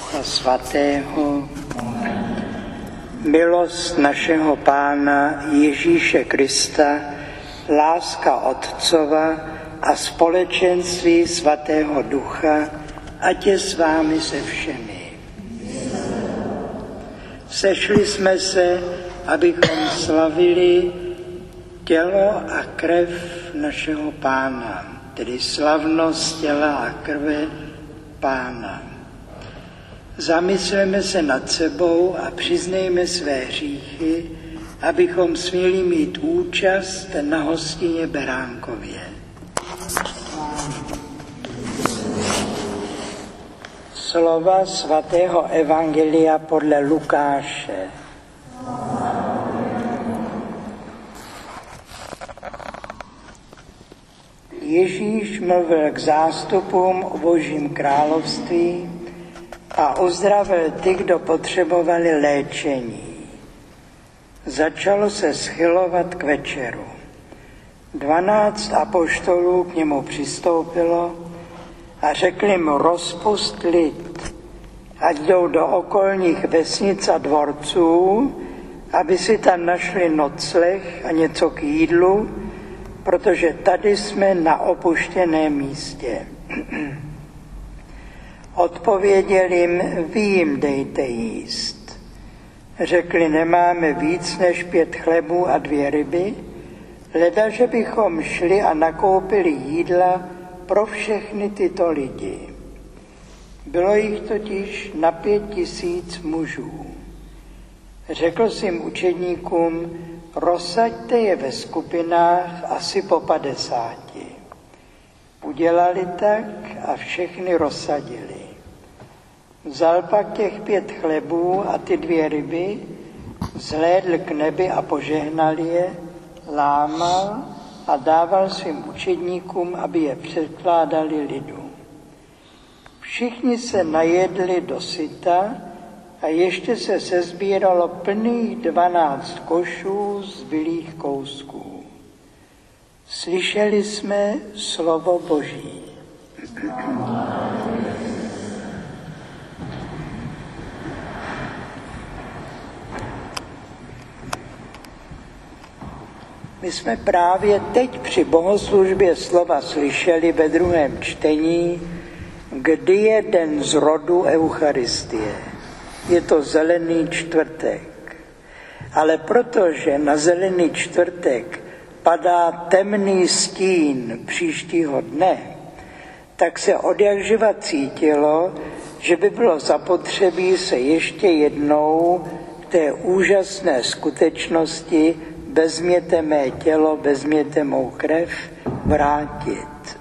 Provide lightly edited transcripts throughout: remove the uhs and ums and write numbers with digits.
Ducha Svatého, milost našeho Pána Ježíše Krista, láska Otcova a společenství Svatého Ducha, ať je s vámi se všemi. Sešli jsme se, abychom slavili tělo a krev našeho Pána, tedy slavnost těla a krve Pána. Zamysleme se nad sebou a přiznejme své hříchy, abychom směli mít účast na hostině Beránkově. Slova svatého evangelia podle Lukáše. Ježíš mluvil k zástupům o Božím království a uzdravil ty, kdo potřebovali léčení. Začalo se schylovat k večeru. 12 apoštolů k němu přistoupilo a řekli mu: rozpust lid, ať jdou do okolních vesnic a dvorců, aby si tam našli nocleh a něco k jídlu, protože tady jsme na opuštěném místě. Odpověděl jim: vy jim dejte jíst. Řekli: nemáme víc než 5 chlebů a 2 ryby, leda, že bychom šli a nakoupili jídla pro všechny tyto lidi. Bylo jich totiž na 5 000 mužů. Řekl svým učedníkům: rozsaďte je ve skupinách asi po 50. Udělali tak a všechny rozsadili. Vzal pak těch 5 chlebů a ty 2 ryby, vzhlédl k nebi a požehnal je, lámal a dával svým učedníkům, aby je předkládali lidu. Všichni se najedli dosyta a ještě se sesbíralo plných 12 košů zbylých kousků. Slyšeli jsme slovo Boží. My jsme právě teď při bohoslužbě slova slyšeli ve 2. čtení, kdy je den zrodu Eucharistie. Je to Zelený čtvrtek. Ale protože na Zelený čtvrtek padá temný stín příštího dne, tak se odjakživa cítilo, že by bylo zapotřebí se ještě jednou k té úžasné skutečnosti vezměte mé tělo, vezměte mou krev vrátit.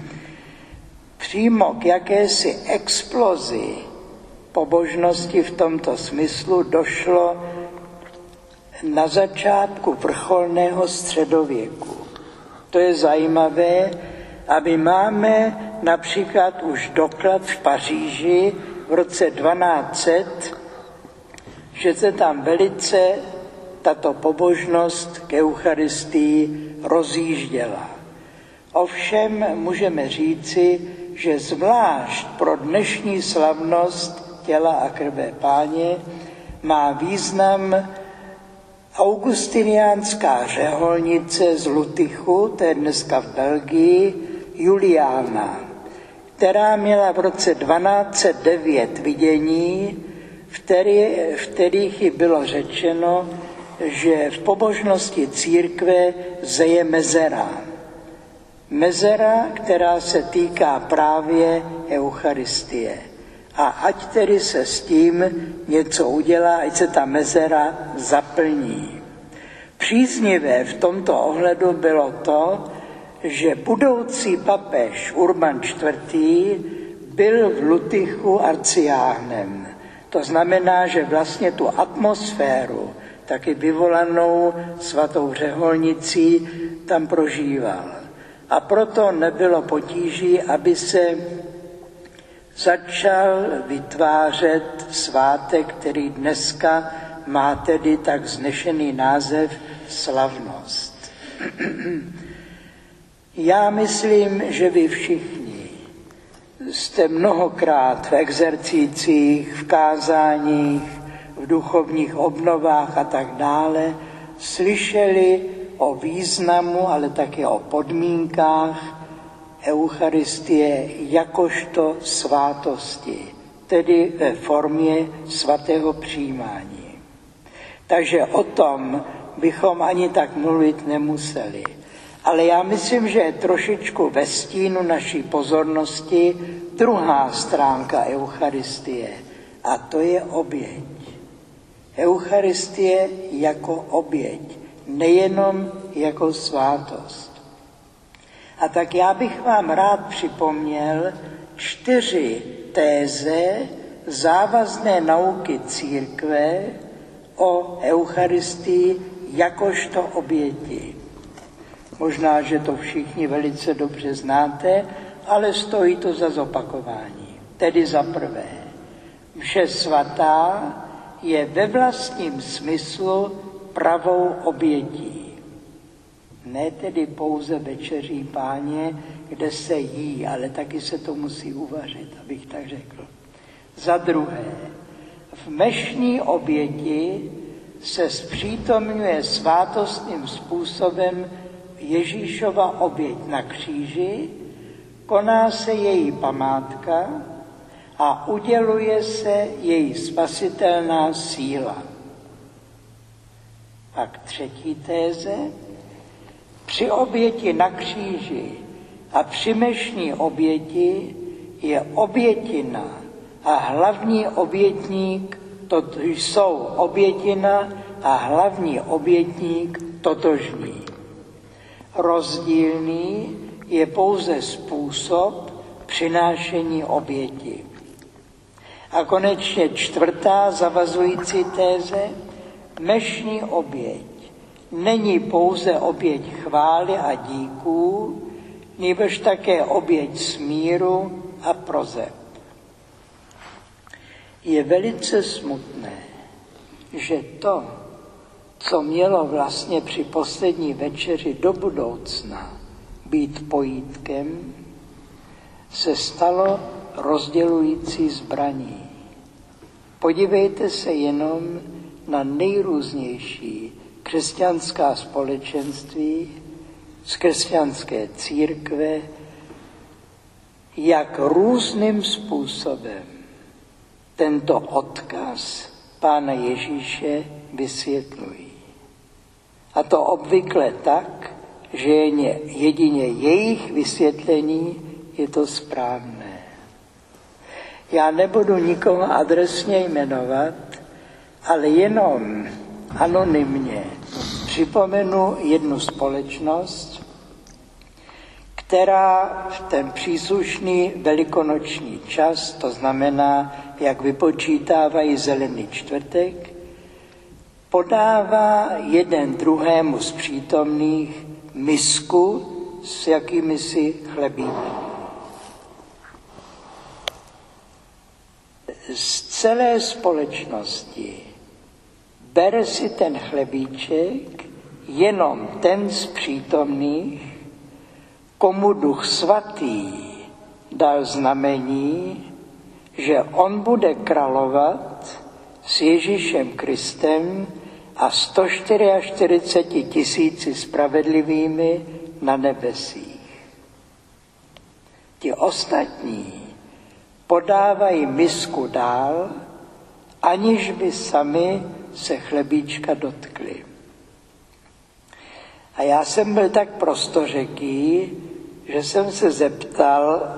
Přímo k jakési explozi pobožnosti v tomto smyslu došlo na začátku vrcholného středověku. To je zajímavé, aby máme například už doklad v Paříži v roce 1200, že se tam velice tato pobožnost k Eucharistii rozjížděla. Ovšem můžeme říci, že zvlášť pro dnešní slavnost těla a krve Páně má význam augustiniánská řeholnice z Lutychu, to je dneska v Belgii, Juliána, která měla v roce 1209 vidění, v kterých jí bylo řečeno, že v pobožnosti církve zeje mezera. Mezera, která se týká právě Eucharistie. A ať tedy se s tím něco udělá, ať se ta mezera zaplní. Příznivé v tomto ohledu bylo to, že budoucí papež Urban IV. Byl v Lutychu arciáhnem. To znamená, že vlastně tu atmosféru, taky vyvolanou svatou řeholnicí, tam prožíval. A proto nebylo potíží, aby se začal vytvářet svátek, který dneska má tedy tak vznešený název slavnost. Já myslím, že vy všichni jste mnohokrát v exercících, v kázáních, v duchovních obnovách a tak dále slyšeli o významu, ale také o podmínkách Eucharistie jakožto svátosti, tedy ve formě svatého přijímání. Takže o tom bychom ani tak mluvit nemuseli. Ale já myslím, že je trošičku ve stínu naší pozornosti druhá stránka Eucharistie, a to je oběť. Eucharistie jako oběť, nejenom jako svátost. A tak já bych vám rád připomněl 4 téze závazné nauky církve o Eucharistii jakožto oběti. Možná, že to všichni velice dobře znáte, ale stojí to za zopakování. Tedy za prvé, mše svatá je ve vlastním smyslu pravou obětí. Ne tedy pouze večeří Páně, kde se jí, ale taky se to musí uvařit, abych tak řekl. Za druhé, v mešní oběti se zpřítomňuje svátostným způsobem Ježíšova oběť na kříži, koná se její památka a uděluje se její spasitelná síla. Pak třetí téze. Při oběti na kříži a při mešní oběti je obětina a hlavní obětník, jsou obětina a hlavní obětník totožní. Rozdílný je pouze způsob přinášení oběti. A konečně čtvrtá zavazující téze, mešní oběť není pouze oběť chvály a díků, nýbrž také oběť smíru a proseb. Je velice smutné, že to, co mělo vlastně při poslední večeři do budoucna být pojítkem, se stalo rozdělující zbraní. Podívejte se jenom na nejrůznější křesťanská společenství, z křesťanské církve, jak různým způsobem tento odkaz Pána Ježíše vysvětlují. A to obvykle tak, že jedině jejich vysvětlení je to správné. Já nebudu nikoho adresně jmenovat, ale jenom anonymně připomenu jednu společnost, která v ten příslušný velikonoční čas, to znamená, jak vypočítávají Zelený čtvrtek, podává jeden druhému z přítomných misku s jakýmisi chlebíky. Z celé společnosti bere si ten chlebíček jenom ten z přítomných, komu Duch Svatý dal znamení, že on bude královat s Ježíšem Kristem a 144 000 spravedlivými na nebesích. Ti ostatní podávají misku dál, aniž by sami se chlebíčka dotkli. A já jsem byl tak prostořeký, že jsem se zeptal,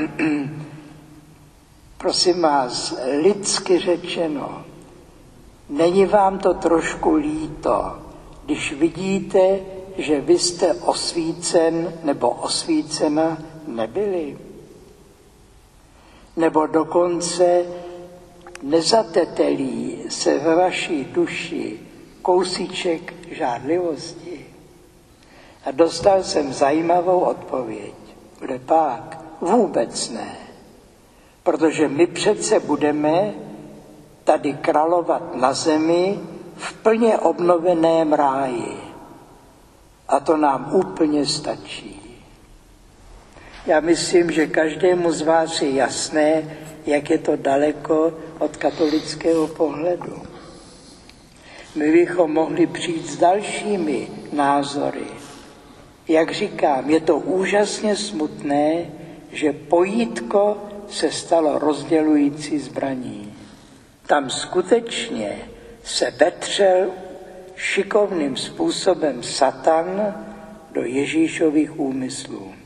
prosím vás, lidsky řečeno, není vám to trošku líto, když vidíte, že vy jste osvícen nebo osvícena nebyli? Nebo dokonce nezatetelí se ve vaší duši kousíček žádlivosti? A dostal jsem zajímavou odpověď. Kdepák? Vůbec ne. Protože my přece budeme tady královat na zemi v plně obnoveném ráji. A to nám úplně stačí. Já myslím, že každému z vás je jasné, jak je to daleko od katolického pohledu. My bychom mohli přijít s dalšími názory. Jak říkám, je to úžasně smutné, že pojítko se stalo rozdělující zbraní. Tam skutečně se vetřel šikovným způsobem Satan do Ježíšových úmyslů.